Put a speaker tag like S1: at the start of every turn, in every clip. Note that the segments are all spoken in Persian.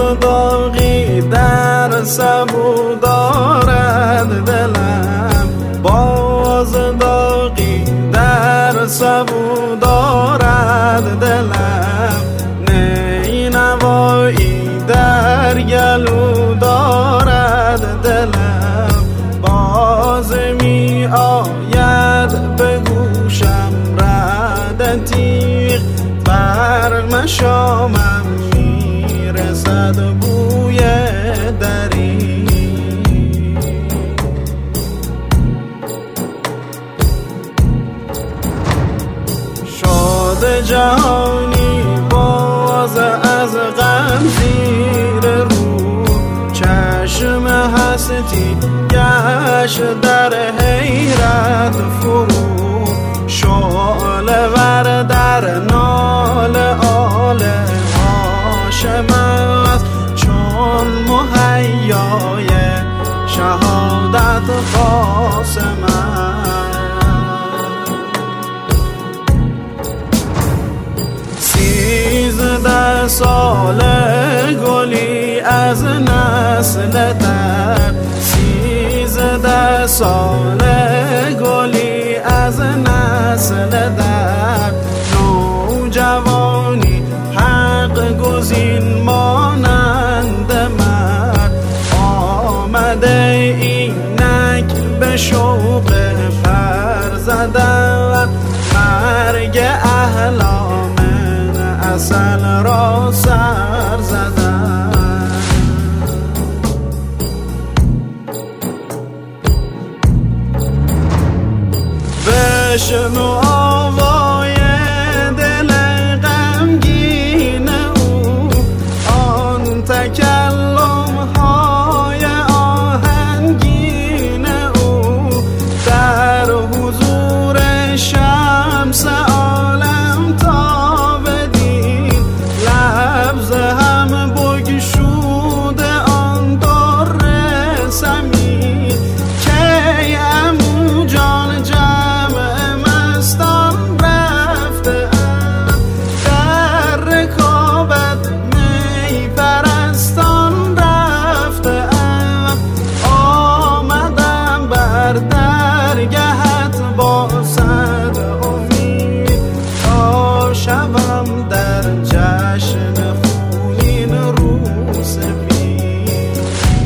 S1: داغی در سبو دارد دلم، باز داغی در سبو دارد دلم، نی نوایی در گلو دارد دلم، باز می آید به گوشم رد تیغ، بر مشامم می رسد بوی دری. شاد جهانی باز از غم زیر رو، چشم هستی گشت در حیرت فرو، شعله ور در نال آل هاشم است، چون مهیای شهادت قاسم است. 13 ساله گلی از نسل در، 13 ساله گلی از نسل در، نوجوانی حق گزین مانند مرد، آمده اینک به شوق پر زدن، مرگ احلام اصل را سر زدن. بشنو آوای دل غمگین او، آن تکلم های آهنگین او، در حضور شمس عالم تا بدین، لبز هم بگشود آن در سمین، کی عمو جان درگهت با صد امید، تا شبم در جشن خونین رو سپید.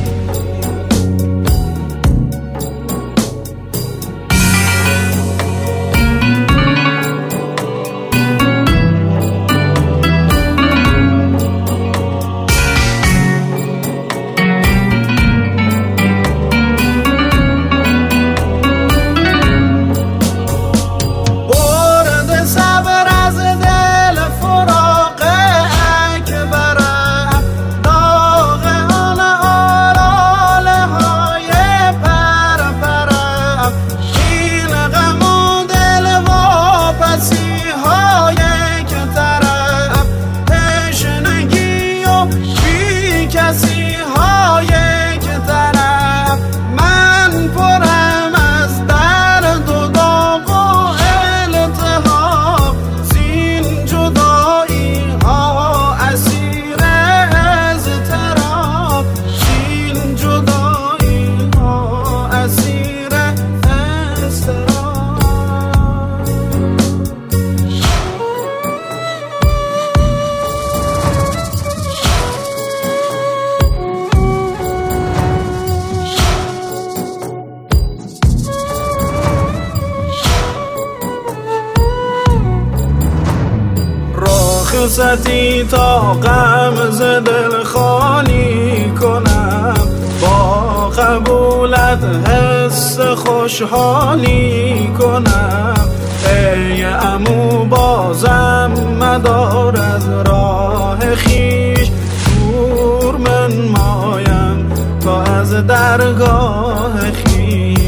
S1: رخصتی تا غم ز دل خالی کنم، با قبولت حس خوشحالی کنم، ای عمو بازم مدار از راه خویش، دور من مایم تا از درگاه خویش.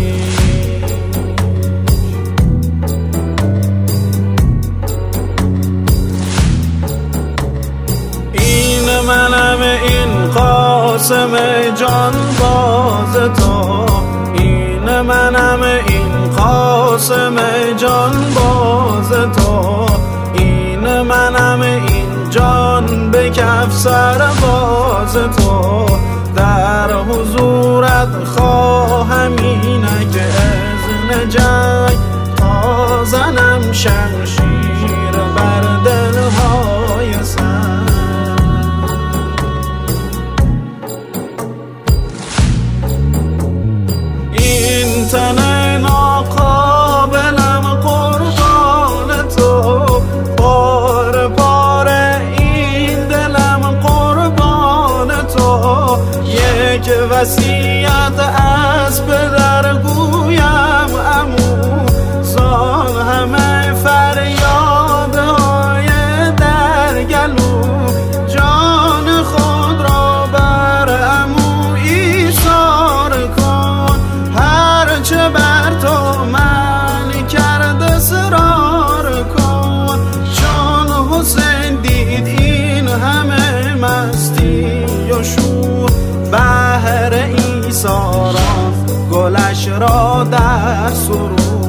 S1: منم این قاسم جان باز تو، این منم این قاسم جان باز تو، این منم این جان به کف سر باز باز تو، در حضورت خواهم اینک اذن جنگ، تا زنم شمشیر بر دلهای سنگ. این تن ناقابلم قربان تو، پاره پاره این دلم قربان تو. یک وصیت از پدر گویم عمو، زان همه فریادهای در گلو، جان خود را بر عمو ایثار کن. هرچه بر تو من کرد اصرار کن، چون حسین دید این همه مستی و شور، بهر ایثاران گلش را در سرور.